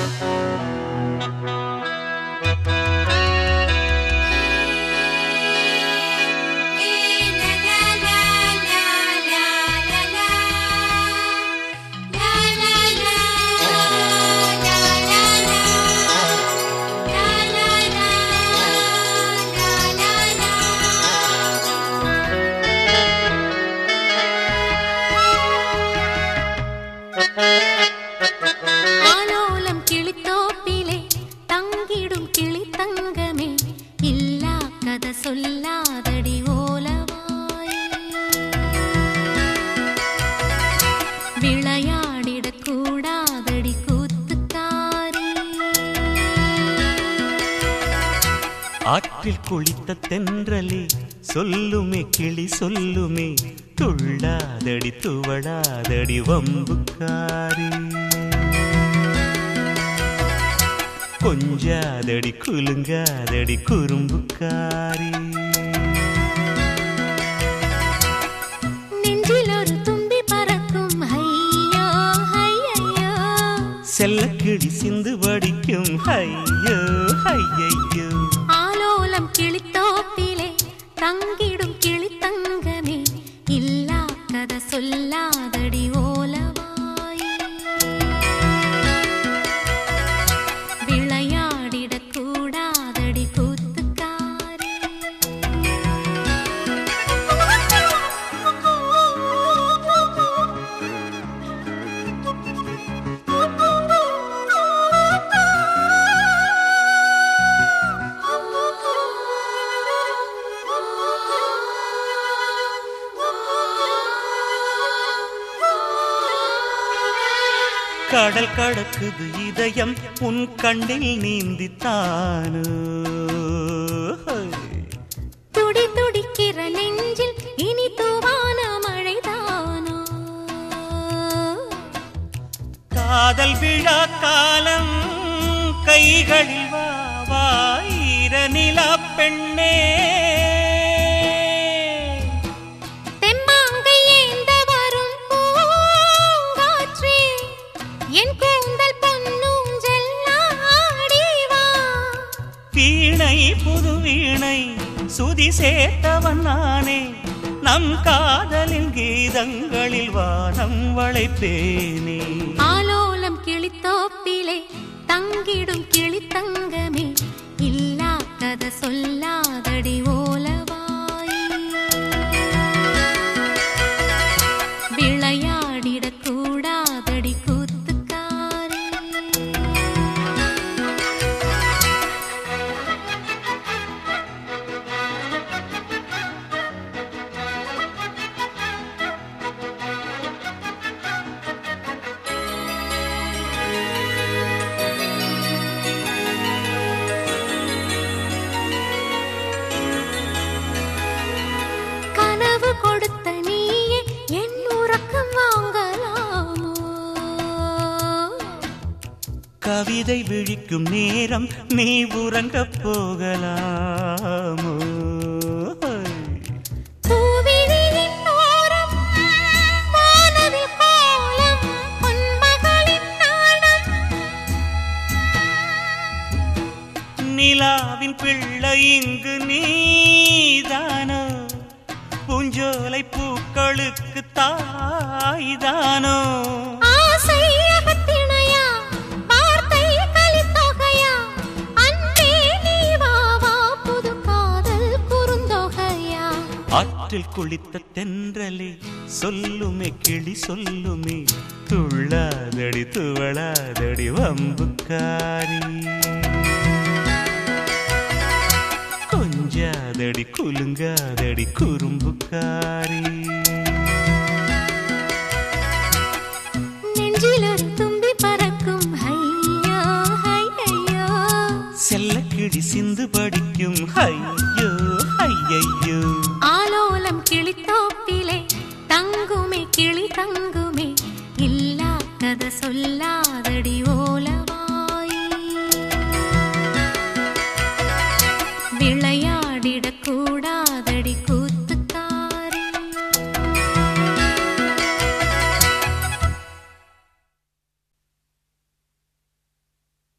ஆலோலம் கிளித்தோப்பிலே தங்கிடும் கிளி தங்கமே, இல்லா கதை சொல்லாதடி ஓலவாய். விளையாடிடக் கூடாதடி கூத்துக்காரி. ஆற்றில் குளித்த தென்றலே சொல்லுமே கிளி சொல்லுமே, துள்ளாதடி துவளாதடி வம்புக்காரி. கொஞ்சாதடி குலுங்காதடி குறும்புக்காரி. நெஞ்சில் ஒரு தும்பி பறக்கும் ஐயோ ஐயையோ, செல்லக்கிளி சிந்து வடிக்கும் ஐயோ ஐயையோ. ஆலோலம் கிளித்தோப்பிலே தங்கிடும் கிளி தங்கமே, இல்லா கதை சொல்லாதடி ஓலவாய். விளையாடிடக் கூடாதடி கூத்துக்காரி. கடல் கடக்குது இதயம் உன் கண்ணில் நீந்தித்தானோ. துடி துடிக்கிற நெஞ்சில் இனி தூவான மழைதானோ. காதல் விழா காலம் கைகளில் வா ஈர நிலா பெண்ணே. தெம்மாங்கை ஏந்த வரும் பூங்காற்றே, என் கூந்தல் பொன்னூஞ்சல் ஆடிவா. வீணை புது வீணை சுதி சேர்த்தவன் நானே, நம் காதலின் கீதங்களில் வானம் வளைப்பேனே. ஆலோலம் கிளித்தோப்பிலே தங்கிடும் கிளி தங்கமே, இல்லா கதை சொல்லாதடி ஓலவாய். விளையாடிடக் கூடாதடி கூத்துக்காரி. கனவு கொடுத்த நீயே என் உறக்கம் வாங்கலாமோ. கவிதை விழிக்கும் நேரம் நீ உறங்கப் போகலாமோ. பூவிழியின் ஓரம் வானவில் கோலம் பொன்மகளின் நாணம். நிலாவின் பிள்ளை இங்கு நீதானோ, பூஞ்சோலை பூக்களுக்கு தாய்தானோ. ஆசை அகத்திணையா, வார்த்தை கலித்தொகையா, அன்பே நீ வா வா புது காதல் குறுந்தொகையா. ஆற்றில் குளித்த தென்றலே சொல்லுமே கிளி சொல்லுமே, துள்ளாதடி துவளாதடி வம்புக்காரி. கொஞ்சாதடி குலுங்காதடி குறும்புக்காரி. நெஞ்சில் ஒரு